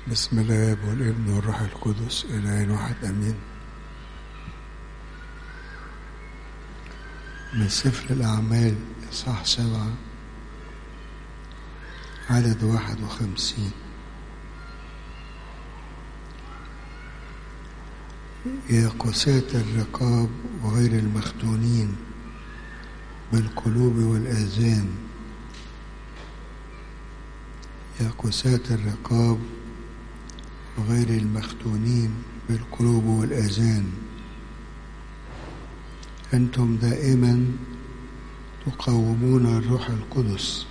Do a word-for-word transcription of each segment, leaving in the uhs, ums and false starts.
بسم الله والابن والروح القدس إله واحد أمين. من سفر الأعمال إصحاح سبعة عدد واحد وخمسين. يا قساة الرقاب وغير المختونين بالقلوب والآذان، يا قساة الرقاب وغير المختونين بالقلوب والآذان، أنتم دائما تقاومون الروح القدس،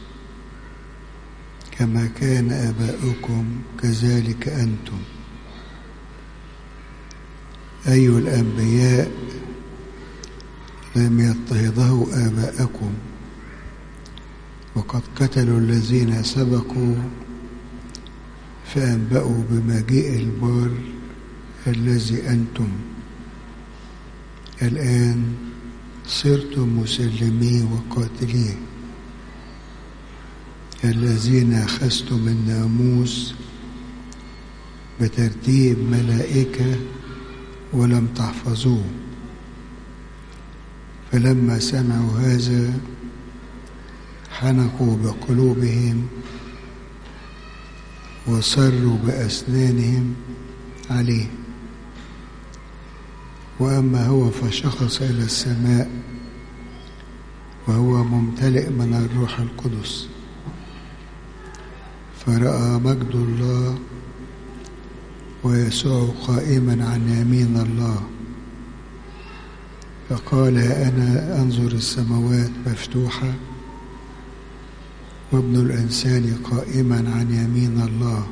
كما كان آباؤكم كذلك أنتم. أي الأنبياء لم يضطهده آباءكم، وقد قتلوا الذين سبقوا فأنبأوا بمجيء البار الذي أنتم الآن صرتم مسلميه وقاتليه، الذين أخذتم الناموس بترتيب ملائكة ولم تحفظوه. فلما سمعوا هذا حنقوا بقلوبهم وصروا بأسنانهم عليه. وأما هو فشخص إلى السماء وهو ممتلئ من الروح القدس، فرأى مجد الله ويسوع قائما عن يمين الله، فقال: أنا أنظر السماوات مفتوحة وابن الإنسان قائما عن يمين الله.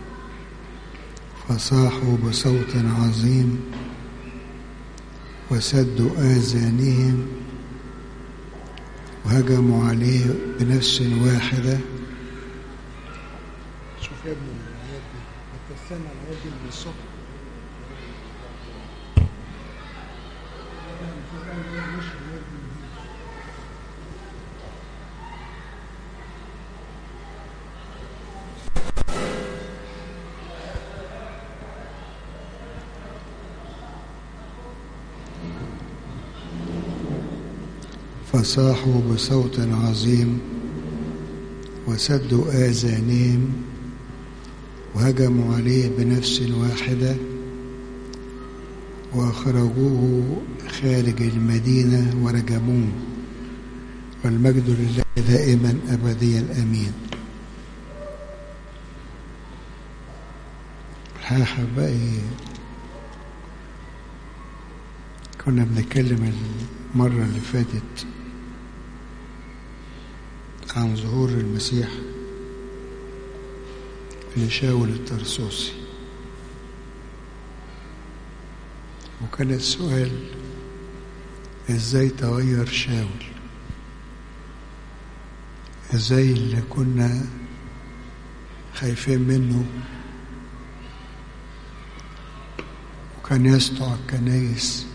فصاحوا بصوت عظيم وسدوا آذانهم وهجموا عليه بنفس واحدة. شوف يا ابني الآيات دي، بتستنى الآيات دي من الصبح. فصاحوا بصوت عظيم وسدوا آذانهم وهجموا عليه بنفس واحدة وأخرجوه خارج المدينة ورجموه. والمجد لله دائما أبديا آمين. الحقيقة بقى كنا بنتكلم المرة اللي فاتت عن ظهور المسيح لشاول الترسوسي، وكان السؤال: ازاي تغير شاول؟ ازاي اللي كنا خايفين منه وكان يسطع الكنايس،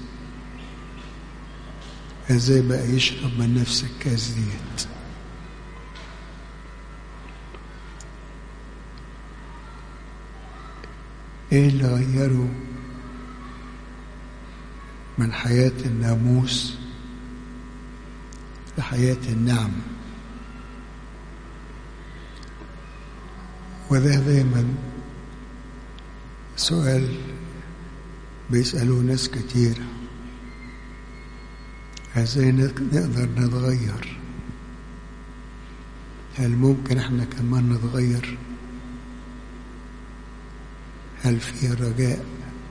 ازاي بقى يشرب من نفس الكاس ديت؟ ايه اللي غيره من حياة الناموس لحياة النعمة؟ وده دايما سؤال بيسألوه ناس كتير: ازاي نقدر نتغير؟ هل ممكن احنا كمان نتغير؟ هل في رجاء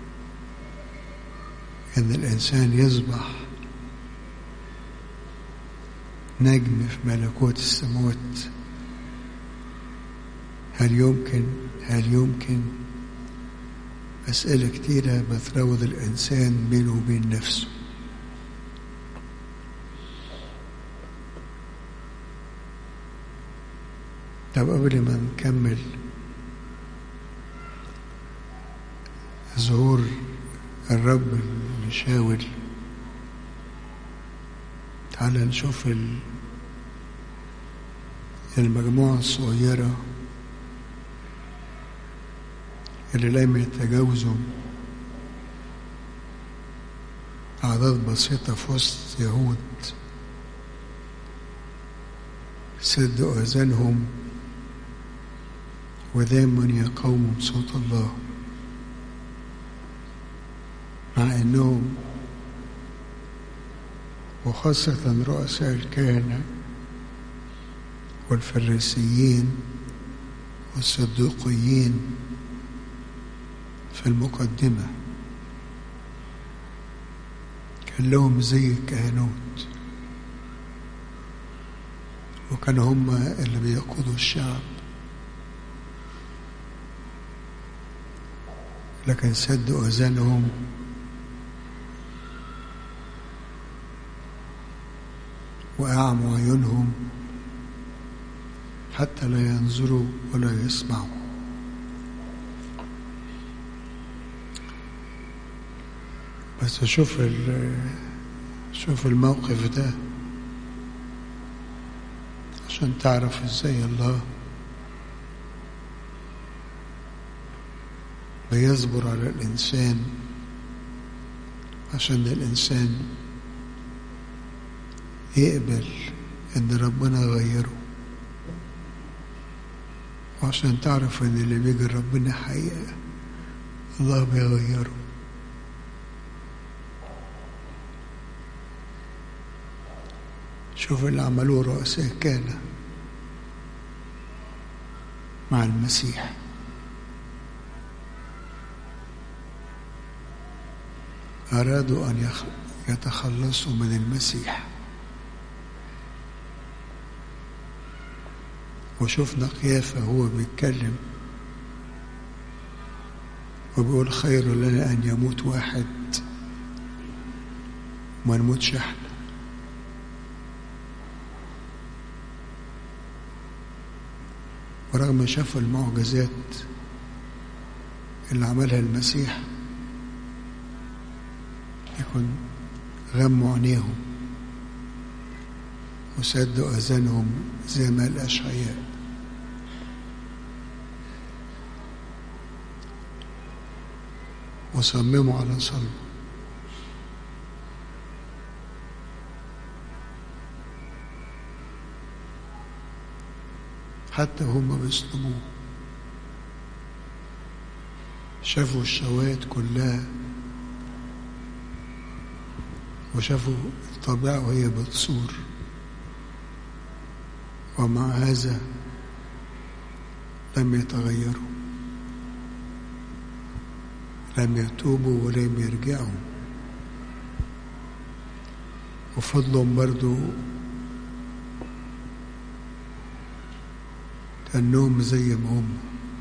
ان الانسان يصبح نجم في ملكوت السماوات؟ هل يمكن هل يمكن أسئلة كتيرة بتراود الإنسان بينه وبين نفسه. طب قبل ما نكمل ظهور الرب لشاول، تعال نشوف المجموعة الصغيرة اللي لم يتجاوزوا أعداد بسيطة في وسط يهود سدوا آذانهم ودايما يقاوموا بصوت الله، مع أنهم وخاصة رؤساء الكهنة والفريسيين والصدوقيين في المقدمة كان لهم زي الكهنوت، وكانوا هم اللي بيقودوا الشعب، لكن سدوا أذانهم وأعموا عيونهم حتى لا ينظروا ولا يسمعوا. بس شوف شوف الموقف ده عشان تعرف ازاي الله بيصبر على الإنسان عشان الإنسان يقبل إن ربنا غيره، وعشان تعرف إن اللي بيجي ربنا حقيقة الله بيغيره. شوف اللي عملوه رؤساء الكهنة مع المسيح، أرادوا أن يتخلصوا من المسيح، وشوفنا قيافة هو بيتكلم وبيقول خير لنا أن يموت واحد وما نموتش احنا. ورغم شافوا المعجزات اللي عملها المسيح يكون غموا عينيهم وسدوا أذانهم زي ما الأشعياء. وصمموا على صلب. حتى هم بيصلبوه شافوا الشواهد كلها وشافوا الطبيعة وهي بتصور، ومع هذا لم يتغيروا، لم يتوبوا ولم يرجعوا، وفضلوا برضو كأنهم زي ما هم.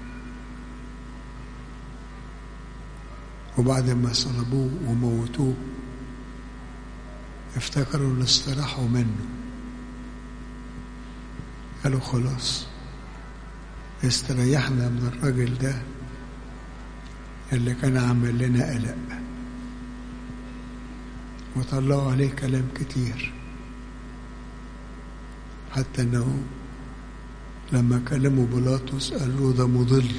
وبعد ما صلبوه وموتوه افتكروا ان استراحوا منه، قالوا خلاص استريحنا من الراجل ده اللي كان عامل لنا قلق. وطلعوا عليه كلام كتير، حتى انه لما كلموا بيلاطس قالوا ده مضل،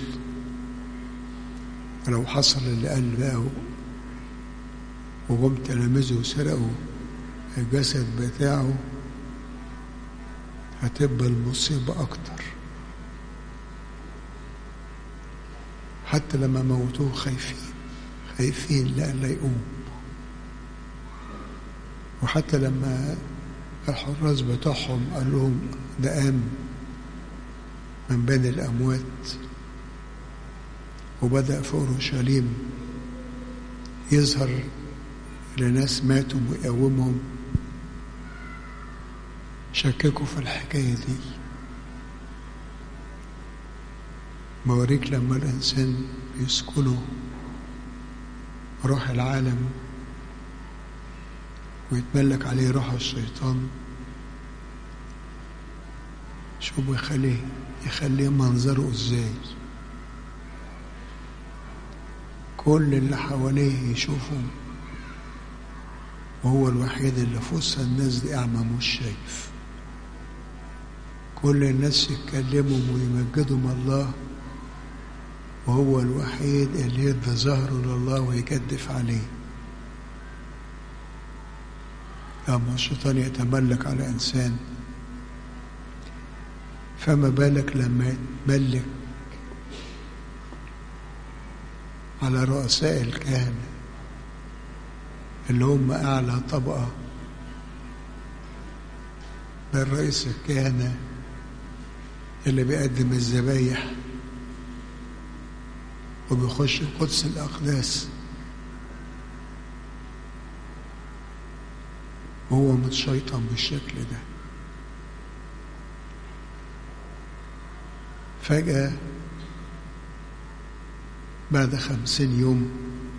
ولو حصل اللي قال بقى وقام تلاميذه وسرقوا الجسد بتاعه هتبقى المصيبة أكتر. حتى لما موتوه خايفين خايفين لألا يقوم. وحتى لما الحراس بتاعهم قال لهم ده قام من بين الأموات وبدأ في أورشليم يظهر لناس ماتوا ويقومهم، شككوا في الحكاية دي. موريك لما الإنسان يسكنه روح العالم ويتملك عليه روح الشيطان، شو بيخليه يخليه منظره ازاي. كل اللي حواليه يشوفه وهو الوحيد اللي في وسط الناس دي أعمى مش شايف. كل الناس يتكلموا ويمجدوا الله وهو الوحيد اللي يدي ظهره لله ويجدف عليه. أما الشيطان يتملك على إنسان، فما بالك لما يتملك على رؤساء الكهنة اللي هم أعلى طبقة من رئيس الكهنة اللي بيقدم الذبايح وبيخش قدس الأقداس وهو متشيطن بالشكل ده. فجأة بعد خمسين يوم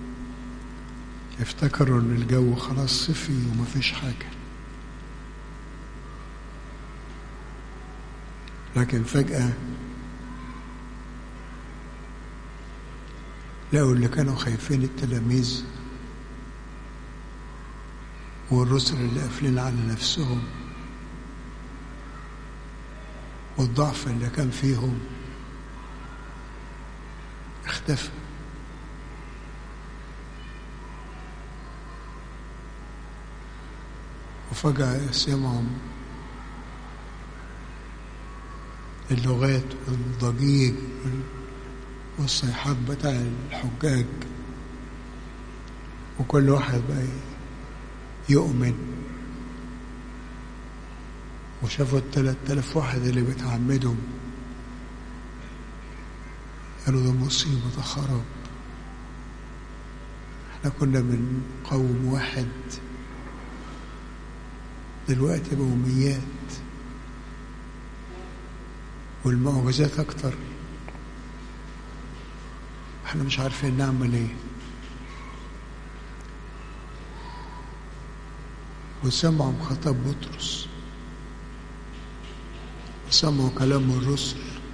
افتكروا ان الجو خلاص صفي ومفيش حاجة، لكن فجأة لقوا اللي كانوا خايفين التلاميذ والرسل اللي قافلين على نفسهم والضعف اللي كان فيهم اختفى. وفجأة سمعوا اللغات والضجيج والصيحات بتاع الحجاج، وكل واحد بقى يؤمن. وشافوا الثلاث آلاف واحد اللي بيتعمدوا، قالوا ده مصيبة خراب، احنا كنا من قوم واحد دلوقتي بقوا ميات والمعجزات اكتر، احنا مش عارفين نعمل ايه. وسمعوا خطاب بطرس وسمعوا كلام الرسل،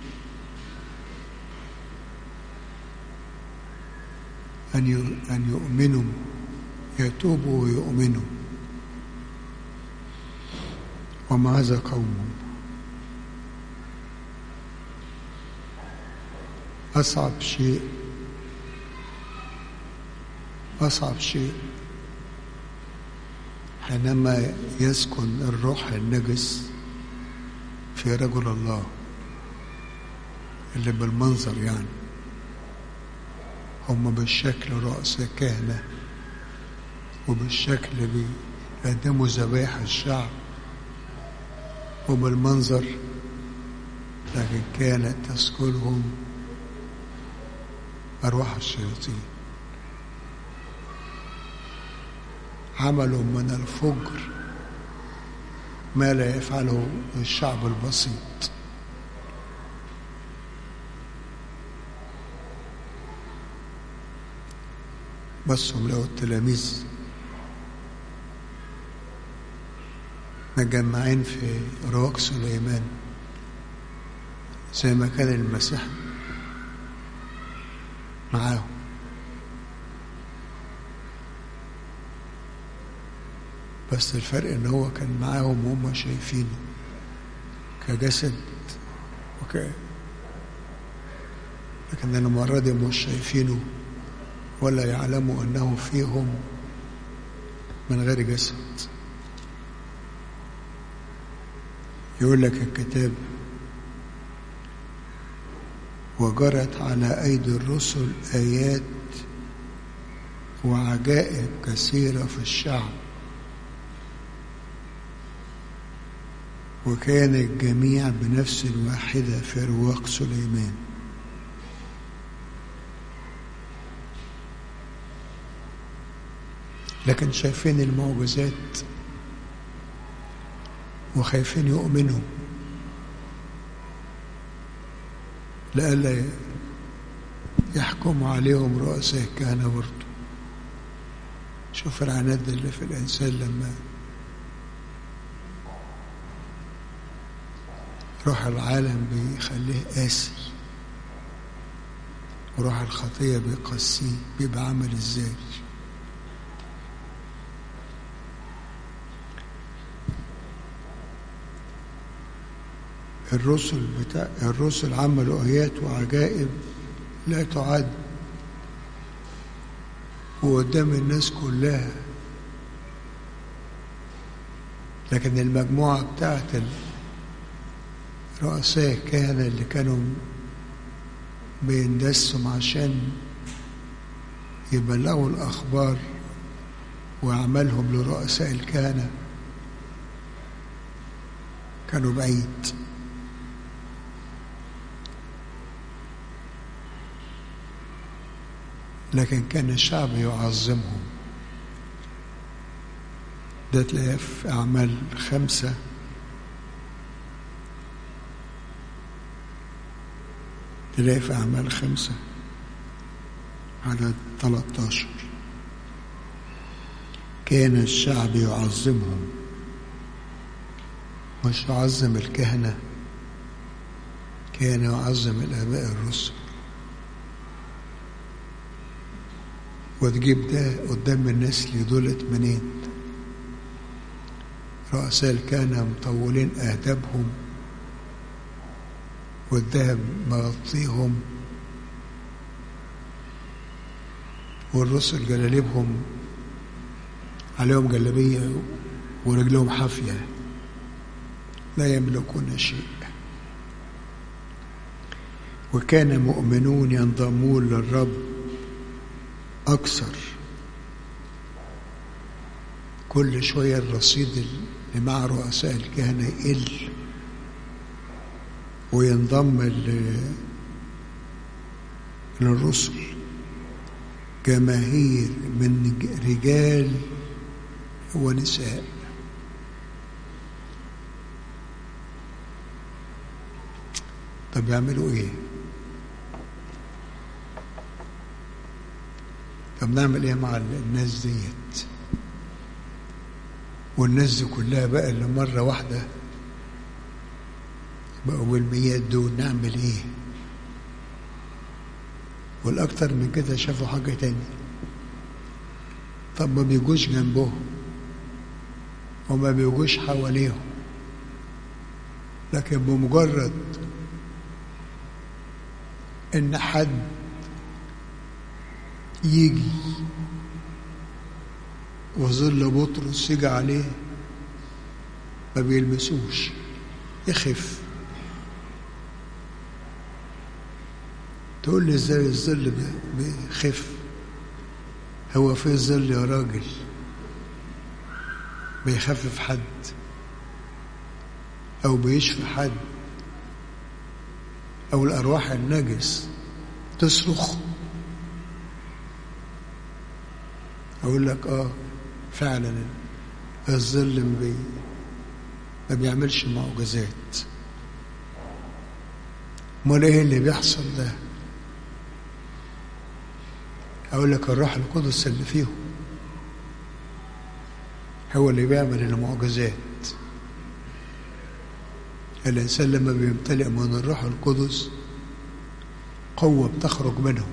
أن أن يؤمنوا، يتوبوا ويؤمنوا. وما هذا قوم. أصعب شيء أصعب شيء حينما يسكن الروح النجس في رجل الله اللي بالمنظر، يعني هم بالشكل رؤساء كهنة وبالشكل بيقدموا ذبائح الشعب وبالمنظر، لكن كانت تسكنهم أرواح الشياطين. عملوا من الفجر ما لا يفعله الشعب البسيط. بس هم لقوا التلاميذ مجمعين في رواق سليمان زي ما كان المسيح معاهم، بس الفرق ان هو كان معاهم وهم شايفينه كجسد وك لكن المرة دي مش شايفينه ولا يعلموا انه فيهم من غير جسد. يقول لك الكتاب: وجرت على أيدي الرسل آيات وعجائب كثيرة في الشعب، وكان الجميع بنفس واحدة في رواق سليمان. لكن شايفين المعجزات وخايفين يؤمنوا لئلا يحكموا عليهم رؤساء الكهنة برضه. شوف العناد اللي في الإنسان لما روح العالم بيخليه قاسي وروح الخطية بيقسيه، بيبقى عامل ازاي؟ الرسل بتاع الرسل عملوا آيات وعجائب لا تعد، وقدام الناس كلها. لكن المجموعة بتاعت رؤساء الكهنة اللي كانوا بيندسهم عشان يبلغوا الأخبار وأعمالهم لرؤساء الكهنة كانوا بعيد. لكن كان الشعب يعظمهم. ده تلاقيه في أعمال خمسة تلاقيه في أعمال خمسة عدد ثلاثة عشر. كان الشعب يعظمهم، مش يعظم الكهنة، كان يعظم الآباء الرسل. وتجيب ده قدام الناس اللي دولت منين؟ رؤساء الكهنة مطولين آدابهم والذهب مغطيهم، والرسل جلاليبهم عليهم جلابية ورجلهم حافية، لا يملكون شيء. وكان مؤمنون ينضمون للرب أكثر. كل شوية الرصيد اللي مع رؤساء الكهنة يقل وينضم للرسل جماهير من رجال ونساء. طب يعملوا ايه؟ طب نعمل ايه مع الناس ديت؟ والناس دي كلها بقى اللي مرة واحدة بقوا بالميات دول، نعمل ايه؟ والأكتر من كده شافوا حاجة تانية. طب ما بيجوش جنبهم وما بيجوش حواليهم، لكن بمجرد إن حد يجي وظل بطرس يجي عليه ما بيلمسوش، يخف. تقول لي ازاي الظل بيخف؟ هو في ظل يا راجل بيخفف حد او بيشفي حد او الارواح النجس تصرخ؟ اقول لك اه فعلا الظل بي ما بيعملش معجزات. امال ايه اللي بيحصل ده؟ اقول لك الروح القدس اللي فيهم هو اللي بيعمل المعجزات. الانسان لما بيمتلئ من الروح القدس قوة بتخرج منه،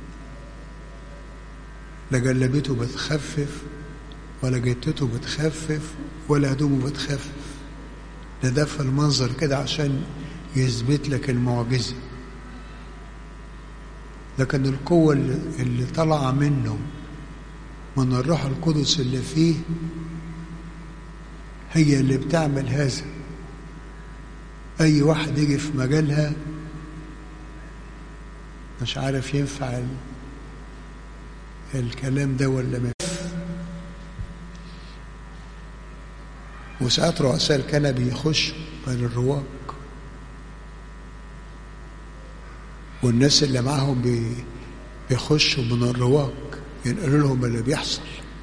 لا جلبته بتخفف ولا جتته بتخفف ولا هدومه بتخفف. ده ده في المنظر كده عشان يثبت لك المعجزة. لكن القوة اللي, اللي طلع منه من الروح القدس اللي فيه هي اللي بتعمل هذا. أي واحد يجي في مجالها مش عارف ينفع الكلام ده ولا ما. وساعات رؤساء الكهنة بيخشوا بين الرواق والناس اللي معاهم بي بيخشوا من الرواق ينقلوا لهم اللي بيحصل.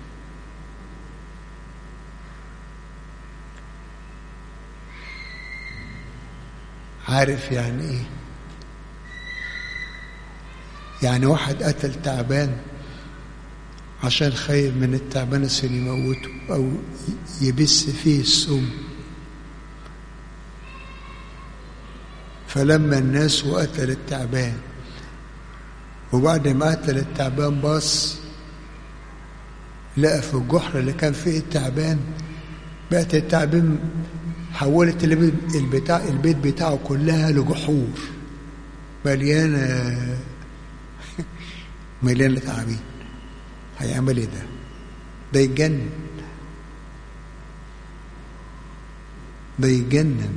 عارف يعني ايه؟ يعني واحد قتل تعبان عشان خايف من التعبان اللي يموته او يبث فيه السم، فلما الناس وقتل التعبان وبعد ما قتل التعبان باص لقى في الجحر اللي كان فيه التعبان بقت التعبان حولت البيت البيت بتاعه كلها لجحور مليانه مليانة تعابين. هيعمل ايه ده؟ ده يتجنن، ده يتجنن.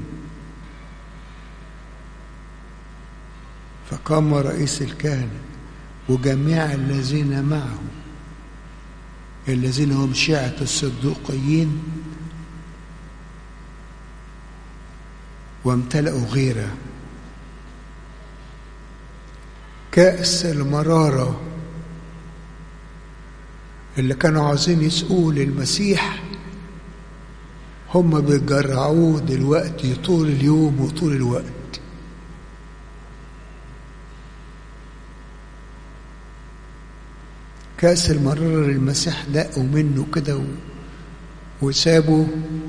فقام رئيس الكهنة وجميع الذين معه، الذين هم شيعة الصدوقيين، وامتلأوا غيرة. كأس المرارة اللي كانوا عاوزين يسقوه للمسيح هم بيجرعوه دلوقتي طول اليوم وطول الوقت. كأس المرارة للمسيح دقوا منه كده وسابوا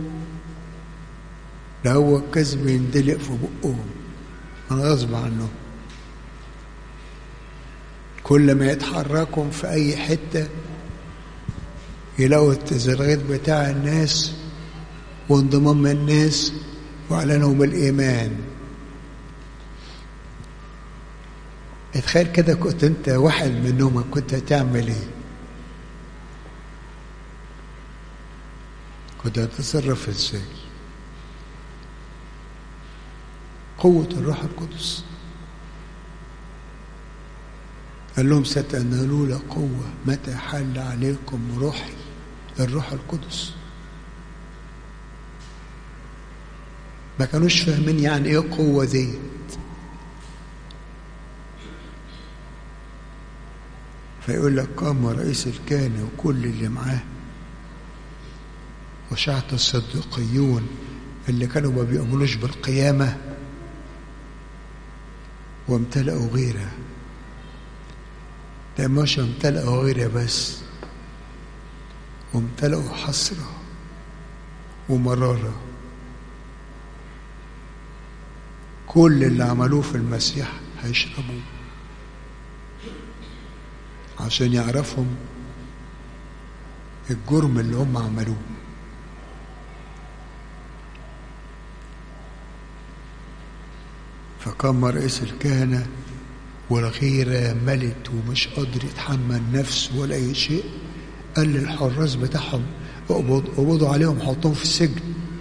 ده هو الكذب يندلق في بقهم من غصب عنهم. كل ما يتحركوا في أي حتة يلاقوا التزرغيط بتاع الناس وانضمام الناس وإعلانهم الإيمان. اتخيل كده كنت انت واحد منهم، كنت هتعمل ايه؟ كنت هتتصرف ازاي؟ قوة الروح القدس. قال لهم ستنالون قوة متى حل عليكم روحي، الروح القدس. ما كانوش فاهمين يعني ايه قوة ديت. فيقول لك قام رئيس الكهنة وكل اللي معاه وشيعة الصدوقيون اللي كانوا ما بيؤمنوش بالقيامة، وامتلأوا غيرة. ده مش امتلأوا غيرة بس، وامتلأوا حسرة ومرارة. كل اللي عملوه في المسيح هيشربوه عشان يعرفهم الجرم اللي هم عملوه. فقام رئيس الكهنة والغيرة ملت ومش قادر يتحمل نفسه ولا أي شيء. قال للحراس بتاعهم اقبضوا عليهم حطوهم في السجن،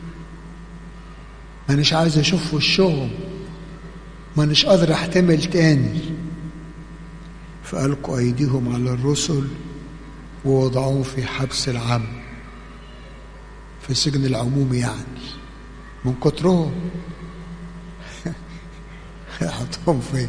مانيش عايز أشوف وشهم، مانيش قادر أحتمل تاني. فألقوا أيديهم على الرسل ووضعوهم في حبس العام، في سجن العمومي يعني، من كترهم. حطهم فين؟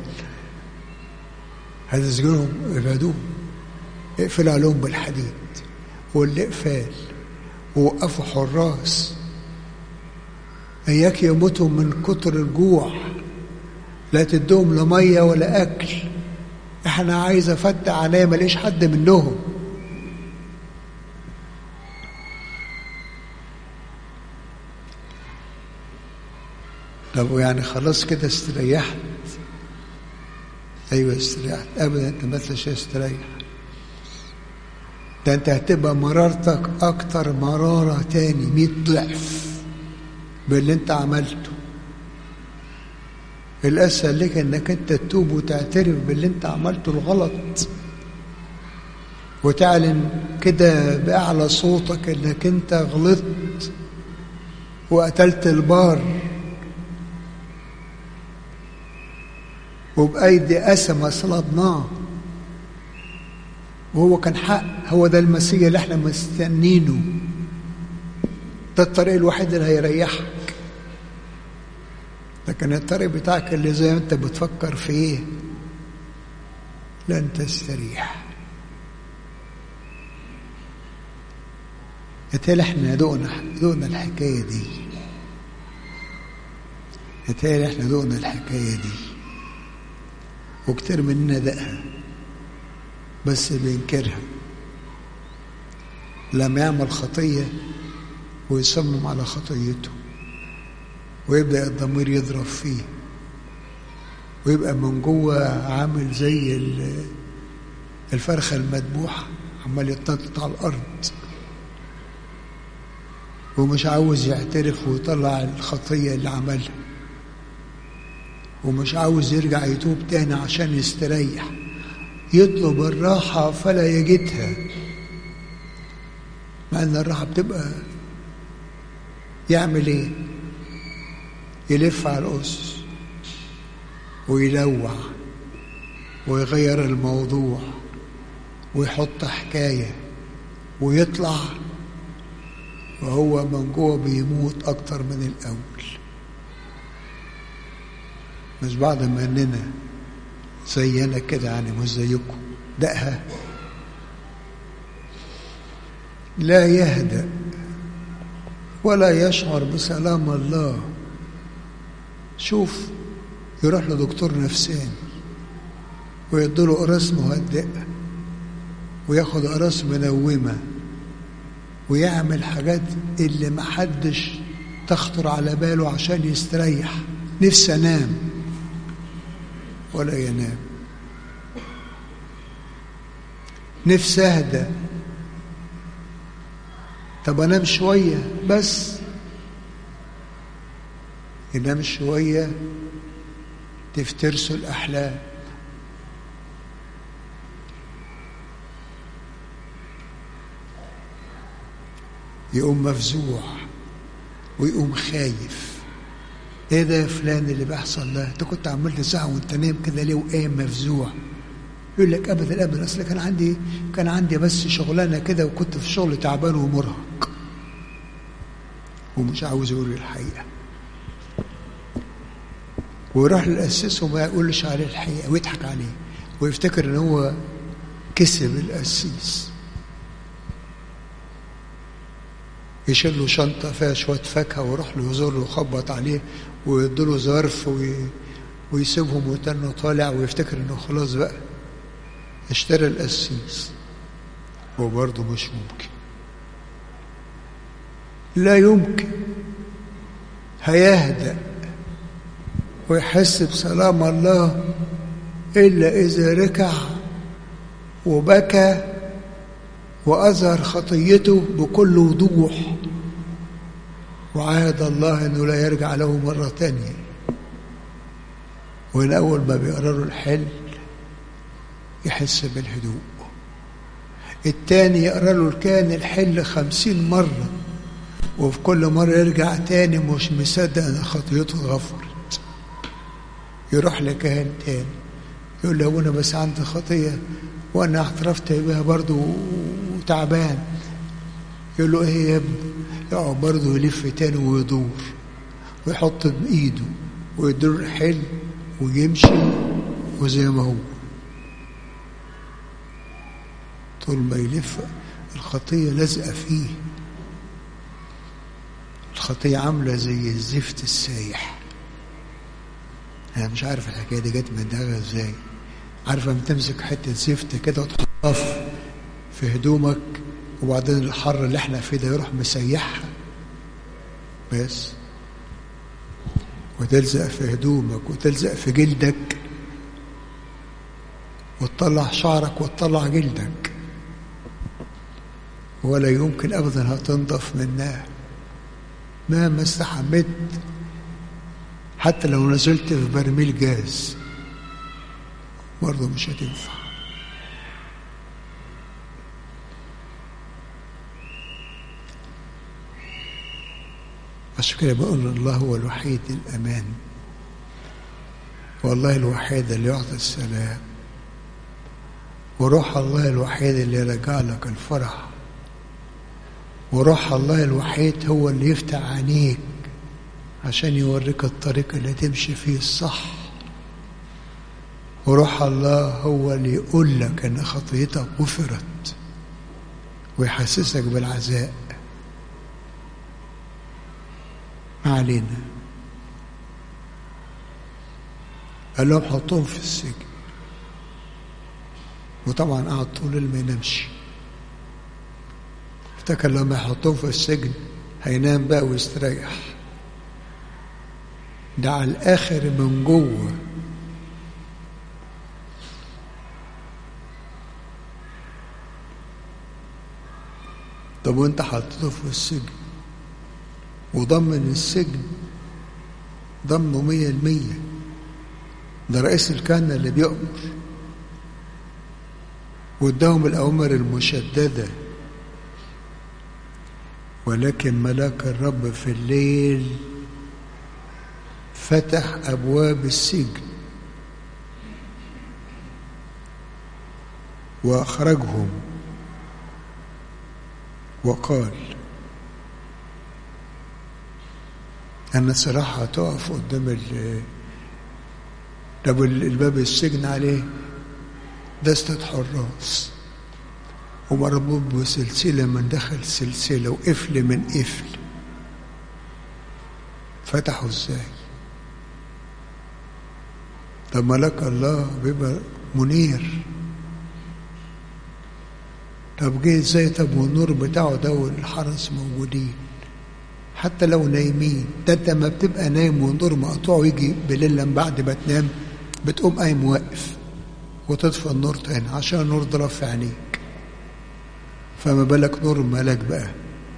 هتسجنهم ابعدوهم، اقفل عليهم بالحديد والاقفال، ووقفوا حراس اياك يموتوا من كتر الجوع، لا تدوهم لا ميه ولا اكل. احنا عايز افتح عليا ماليش حد منهم. طب يعني خلاص كده استريحت؟ ايوه استريحت. ابدا انت ما تلاقيش استريح. ده انت هتبقى مرارتك اكتر مراره تاني مئة ضعف باللي انت عملته. الاسهل لك انك انت تتوب وتعترف باللي انت عملته الغلط، وتعلن كده باعلى صوتك انك انت غلطت وقتلت البار، وبأيدي أسمى صلبناه، وهو كان حق. هو ده المسيح اللي احنا مستنينه. ده الطريق الوحيد اللي هيريحك. لكن الطريق بتاعك اللي زي ما انت بتفكر فيه لن تستريح. يتهيألي احنا دوقنا دوقنا الحكاية دي. يتهيألي احنا دوقنا الحكاية دي وكتير مننا دقها بس بينكرها. لما يعمل خطية ويصمم على خطيته ويبدأ الضمير يضرب فيه ويبقى من جوه عامل زي الفرخة المذبوحة عمال يتنطط على الأرض ومش عاوز يعترف ويطلع الخطية اللي عملها، ومش عاوز يرجع يتوب تاني عشان يستريح. يطلب الراحة فلا يجدها، مع ان الراحة بتبقى يعمل ايه؟ يلف على الأسس ويلوع ويغير الموضوع ويحط حكاية ويطلع وهو من جوه بيموت أكتر من الأول. مش بعد ما إننا زينا كده يعني، مش زيكم دقها، لا يهدأ ولا يشعر بسلام الله. شوف، يروح لدكتور نفساني ويديله قراص مهدئة وياخد قراص منومة ويعمل حاجات اللي محدش تخطر على باله عشان يستريح. نفسي انام ولا ينام، نفسي اهدى، طب انام شوية بس، ينام شوية تفترسه الأحلام. يقوم مفزوع ويقوم خايف. ايه ده يا فلان اللي بيحصل ده؟ انت كنت عمال تزعق وانت نايم كده ليه وقايم مفزوع؟ يقول لك ابدا ابدا، اصل كان عندي كان عندي بس شغلانه كده وكنت في شغل تعبان ومرهق، ومش عاوز يقول الحقيقه، ويروح للقسيس وما يقولش عليه الحقيقه ويضحك عليه ويفتكر ان هو كسب القسيس. يشيل له شنطه فيها شويه فاكهه ويروح له يزور له ويخبط عليه ويديله ظرف وي... ويسيبهم ويتنه طالع ويفتكر انه خلاص بقى اشترى القسيس. وبرضه مش ممكن، لا يمكن هيهدأ ويحس بسلام الله إلا إذا ركع وبكى وأظهر خطيته بكل وضوح وعاهد الله أنه لا يرجع له مرة تانية. وإن أول ما بيقرأ له الحل يحس بالهدوء، التاني يقرأ له كان الحل خمسين مرة وفي كل مرة يرجع تاني مش مصدق أن خطيته غفرت. يروح لكاهن تاني يقول له أنا بس عندي خطية وأنا اعترفت بها برضو وتعبان. يقول له إيه يا ابني؟ يقعد برضو يلف تاني ويدور ويحط بإيده ويدور الحل ويمشي وزي ما هو. طول ما يلف الخطية لازقة فيه، الخطية عاملة زي الزفت السايح. أنا مش عارف الحكاية دي جت من دماغها إزاي. عارفة لما تمسك حتة زفت كده وتحطها في هدومك وبعدين الحر اللي احنا فيه ده يروح مسيحها بس، وتلزق في هدومك وتلزق في جلدك وتطلع شعرك وتطلع جلدك، ولا يمكن أبدا هتنضف منها مهما استحملت. حتى لو نزلت في برميل جاز برضه مش هتنفع. عشان كده بقول الله هو الوحيد الأمان، والله الوحيد اللي يعطي السلام، وروح الله الوحيد اللي يرجع لك الفرح، وروح الله الوحيد هو اللي يفتح عينيك عشان يوريك الطريق اللي تمشي فيه الصح، وروح الله هو اللي يقول لك ان خطيتك غفرت ويحسسك بالعزاء. ما علينا. قال لهم حطوهم في السجن، وطبعا قعد طول الليل ما ينامش. افتكر لما يحطوهم في السجن هينام بقى ويستريح، ده على الاخر من جوه. طب وانت حطيته في السجن وضمن السجن ضمنه مية المية، ده رئيس الكهنة اللي بيأمر، واداهم الأوامر المشددة. ولكن ملاك الرب في الليل فتح أبواب السجن وأخرجهم وقال: أنا صراحة هتقف قدام ال طب الباب السجن عليه دستة حراس ومربوط بسلسلة من دخل سلسلة وقفل من قفل. فتحوا ازاي؟ طب ملاك الله بيبقى منير، طب جه ازاي؟ طب والنور بتاعه ده والحرس موجودين حتى لو نايمين. ده انت ما بتبقى نايم والنور مقطوع ويجي بالليل لما بعد ما تنام بتقوم قايم واقف وتطفي النور تاني عشان النور ضرب في عينيك، فما بالك نور الملاك بقى.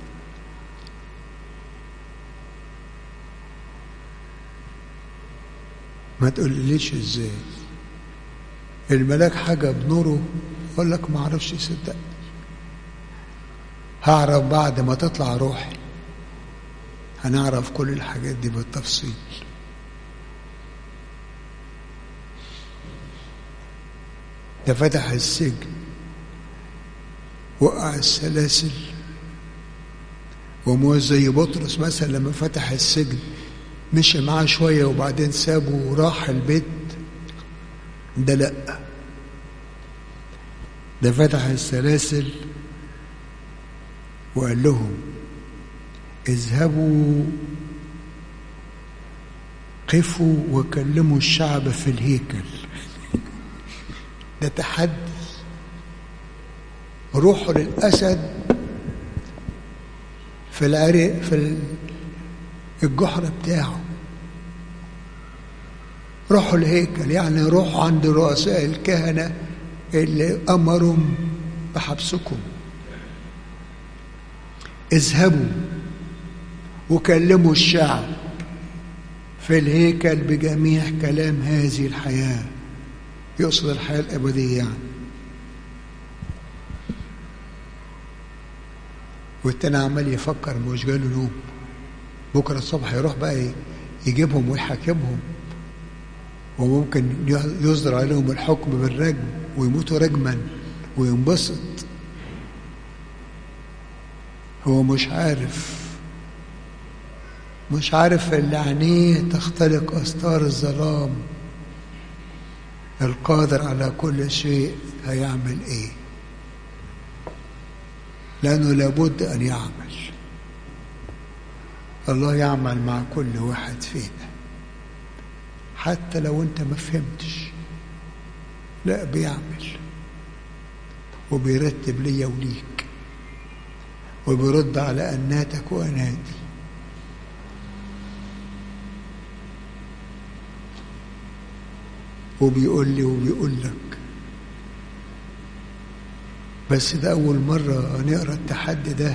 ما تقوليش ازاي الملاك حاجة بنوره، اقول لك ما اعرفش صدقني، هعرف بعد ما تطلع روحي، هنعرف كل الحاجات دي بالتفصيل. ده فتح السجن، وقع السلاسل، ومو زي بطرس مثلا لما فتح السجن مشي معاه شوية وبعدين سابه وراح البيت. ده لأ، ده فتح السلاسل وقال لهم: اذهبوا قفوا وكلموا الشعب في الهيكل. ده تحدي. روحوا للأسد في العرق في الجحر بتاعه، روحوا الهيكل، يعني روحوا عند رؤساء الكهنة اللي أمرهم بحبسكم. اذهبوا وكلموا الشعب في الهيكل بجميع كلام هذه الحياة، يقصد الحياة الأبدية يعني. والتاني عمال يفكر، مش جاله نوم، بكرة الصبح يروح بقى يجيبهم ويحاكمهم، وممكن يصدر عليهم الحكم بالرجم ويموتوا رجما وينبسط. هو مش عارف مش عارف اللي عينيه تختلق أستار الظلام القادر على كل شيء هيعمل ايه، لأنه لابد أن يعمل. الله يعمل مع كل واحد فينا حتى لو انت ما فهمتش، لا بيعمل وبيرتب ليا وليك وبيرد على أناتك وأناتي. وبيقول لي وبيقول لك. بس ده أول مرة نقرأ التحدي ده.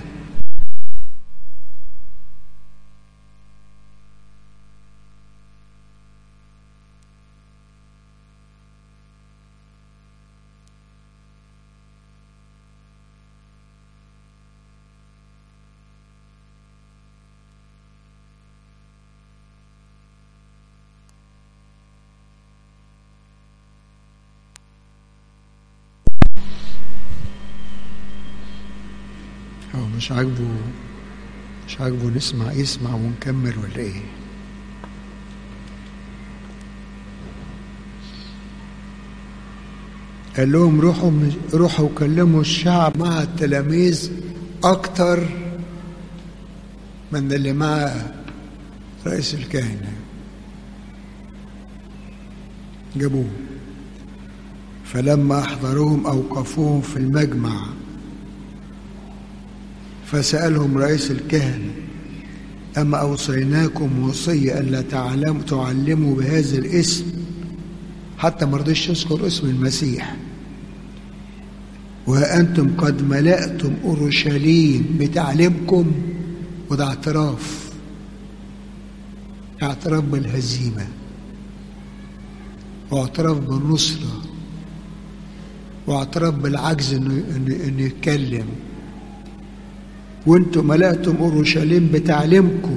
هو مش عاجبه مش عاجبه نسمع يسمع ونكمل ولا ايه؟ قال لهم روحوا روحوا كلموا الشعب مع التلاميذ اكتر من اللي مع رئيس الكهنة. جابوه، فلما احضروهم اوقفوهم في المجمع، فسألهم رئيس الكهنة: أما أوصيناكم وصية ألا تعلموا تعلموا بهذا الاسم؟ حتى ما رضيش يذكر اسم المسيح. وأنتم قد ملأتم أورشليم بتعليمكم. وده اعتراف اعتراف بالهزيمة، واعتراف بالنصرة، واعتراف بالعجز انه انه, إنه يتكلم. وانتم ملأتم اورشليم بتعليمكم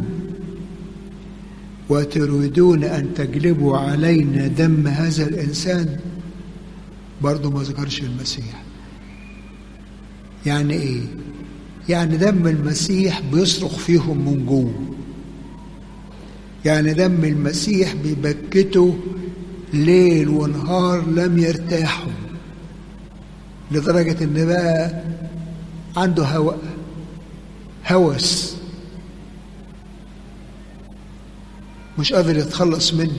وتريدون ان تجلبوا علينا دم هذا الانسان. برضه ما ذكرش المسيح. يعني ايه؟ يعني دم المسيح بيصرخ فيهم من جوه، يعني دم المسيح بيبكتوا ليل ونهار لم يرتاحوا، لدرجة ان بقى عنده هو هوس مش قادر يتخلص منه.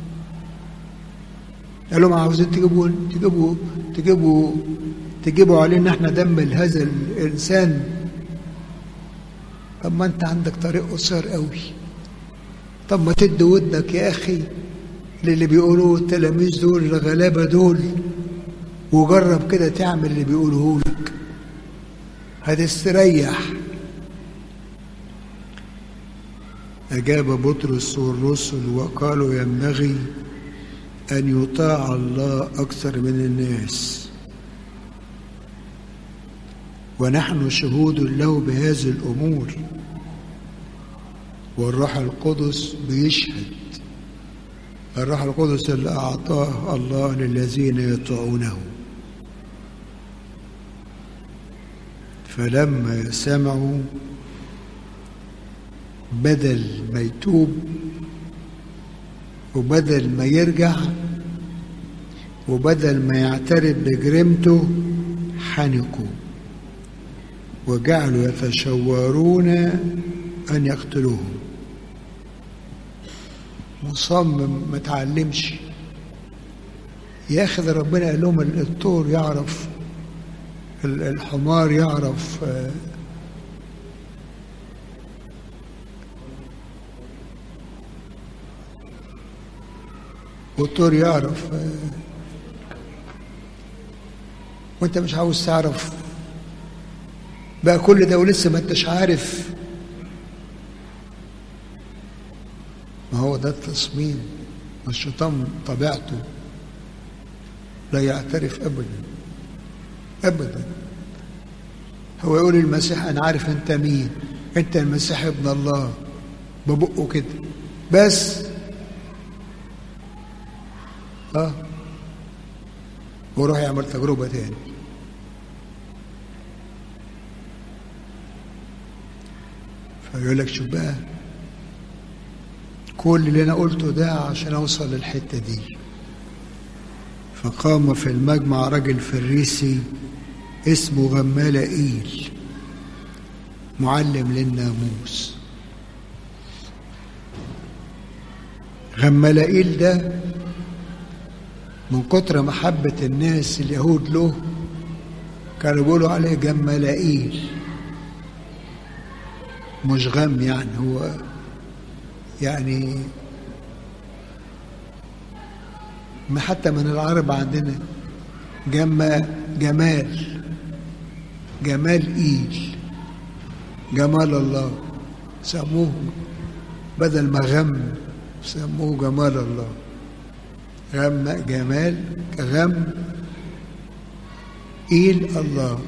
قال لهم عاوزين تجيبوا تجيبوا تجيبوا تجيبوا علينا احنا دم هذا الانسان. طب ما انت عندك طريق قصير قوي، طب ما تدي ودنك يا اخي للي بيقولوه التلاميذ دول الغلابه دول، وجرب كده تعمل اللي بيقولوه لك هتستريح. أجاب بطرس والرسل وقالوا ينبغي أن يطاع الله أكثر من الناس، ونحن شهود له بهذه الأمور، والروح القدس بيشهد. الروح القدس اللي أعطاه الله للذين يطيعونه. فلما سمعوا بدل ما يتوب وبدل ما يرجع وبدل ما يعترف بجريمته حنكوا وجعلوا يتشورون أن يقتلوه. مصمم ما تعلمش ياخذ. ربنا قال لهم الطور يعرف، الحمار يعرف والطور يعرف، وانت مش عاوز تعرف بقى كل ده ولسه ما انتش عارف. ما هو ده التصميم. الشيطان طبيعته لا يعترف ابدا ابدا. هو يقول المسيح انا عارف انت مين، انت المسيح ابن الله، ببقه كده بس. اه وروح يعمل تجربه تاني. فيقول لك شوف بقى كل اللي انا قلته ده عشان اوصل للحته دي. فقام في المجمع رجل فريسي اسمه غمالائيل معلم للناموس. غمالائيل ده من كتر محبة الناس اليهود له كانوا بيقولوا عليه جمالائيل، مش غم يعني، هو يعني ما حتى من العرب عندنا جم جمال جمال إيل، جمال الله، سموه بدل ما غم سموه جمال الله. غم جمال غم إيل الله،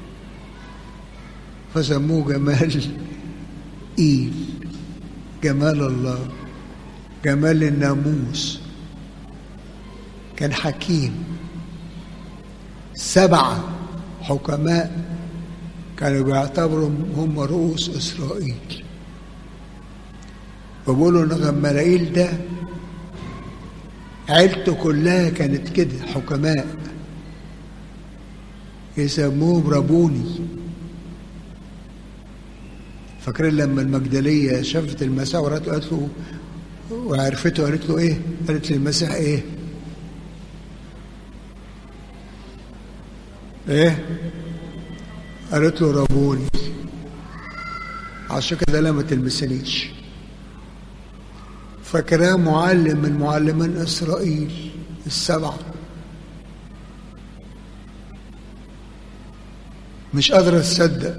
فسموه جمال إيل، جمال الله، جمال الناموس. كان حكيم. سبعة حكماء كانوا بيعتبروا هم رؤوس إسرائيل، وبيقولوا إن غمالائيل ده عيلته كلها كانت كده حكماء، يسموهم ربوني. فاكرين لما المجدلية شافت المسيح ورأته قالت له وعرفته قالت له ايه؟ قالت للمسيح ايه؟ ايه؟ قالت له ربوني. عشان كده لا ما تلمسنيش. فاكراه معلم من معلمين اسرائيل السبعه. مش قادره تصدق.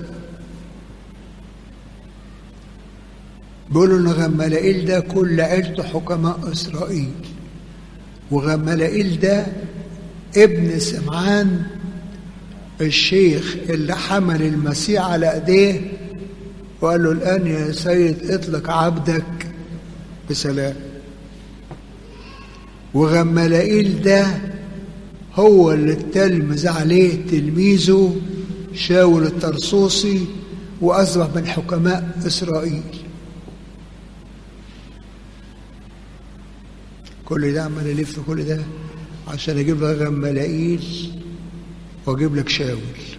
بيقولوا ان غمالائيل ده كل عيلته حكماء اسرائيل، وغمالائيل ده ابن سمعان الشيخ اللي حمل المسيح على ايديه وقال له الآن يا سيد اطلق عبدك بسلام. وغملائيل ده هو اللي تلمذ عليه تلميذه شاول الطرسوسي وأصبح من حكماء إسرائيل. كل ده عمال يلف كل ده عشان أجيب لك غملائيل وأجيب لك شاول.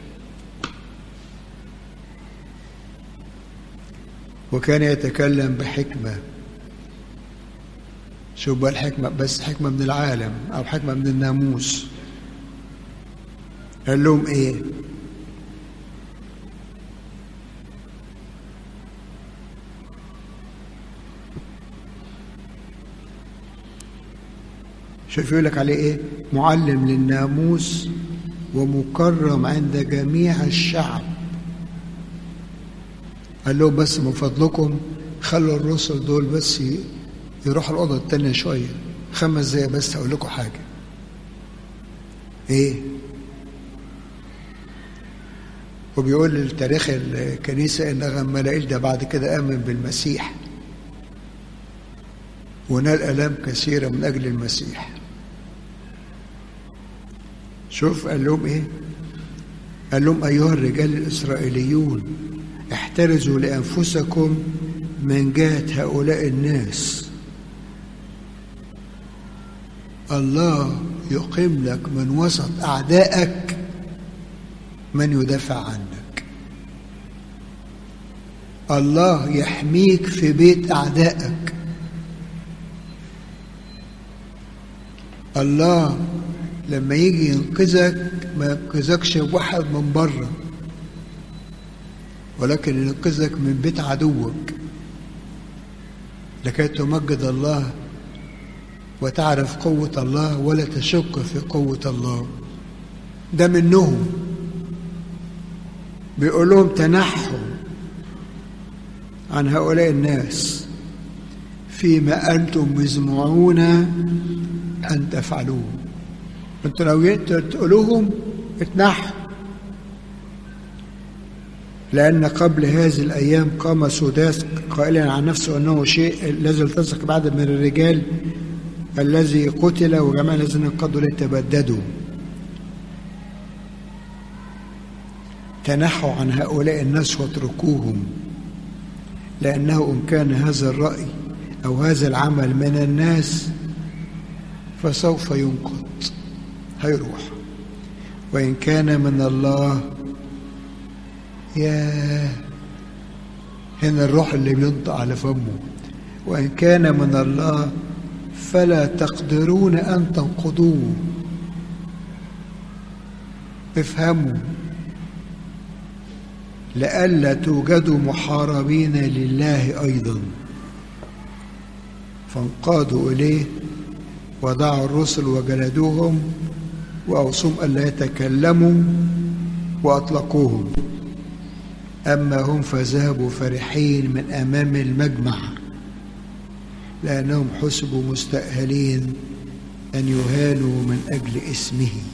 وكان يتكلم بحكمة. شوف بقى الحكمة، بس حكمة من العالم أو حكمة من الناموس. قال لهم إيه؟ شوف يقول لك عليه إيه؟ معلم للناموس ومكرم عند جميع الشعب. قال لهم بس من فضلكم خلوا الرسل دول بس يروحوا الأوضة التانية شوية، خمس دقايق بس أقول لكم حاجة. إيه؟ وبيقول للتاريخ الكنيسة إن غملائيل ده بعد كده آمن بالمسيح ونال آلام كثيرة من أجل المسيح. شوف قال لهم إيه؟ قال لهم أيها الرجال الإسرائيليون احترزوا لأنفسكم من جهة هؤلاء الناس. الله يقيم لك من وسط أعدائك من يدافع عنك. الله يحميك في بيت أعدائك. الله لما يجي ينقذك ما ينقذكش بواحد من بره، ولكن ينقذك من بيت عدوك لكي تمجد الله وتعرف قوة الله ولا تشك في قوة الله. ده منهم. بيقول لهم تنحوا عن هؤلاء الناس فيما أنتم مزمعون أن تفعلوه. أنتم لو تقولوهم اتنحوا، لأن قبل هذه الأيام قام سوداس قائلا عن نفسه أنه شيء الذي التصق بعد من الرجال الذي قتل وجميع الذين انقضوا ليتبددوا. تنحوا عن هؤلاء الناس واتركوهم، لأنه إن كان هذا الرأي أو هذا العمل من الناس فسوف ينقض، هيروح. وإن كان من الله، يا هنا الروح اللي بينطق على فمه، وإن كان من الله فلا تقدرون أن تنقضوه. افهموا لئلا توجدوا محاربين لله أيضا. فانقادوا إليه ودعوا الرسل وجلدوهم وأوصوهم ألا يتكلموا وأطلقوهم. أما هم فذهبوا فرحين من أمام المجمع، لأنهم حسبوا مستأهلين أن يهانوا من أجل اسمه.